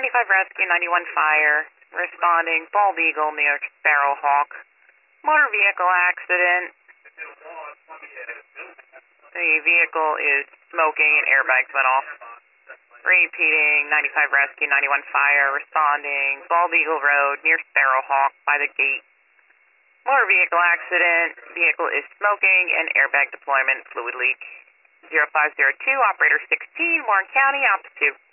95 Rescue, 91 Fire. Responding, Bald Eagle near Sparrowhawk. Motor vehicle accident. The vehicle is smoking and airbags went off. Repeating, 95 Rescue, 91 Fire. Responding, Bald Eagle Road near Sparrowhawk by the gate. Motor vehicle accident. Vehicle is smoking and airbag deployment fluid leak. 0502, operator 16, Warren County, altitude.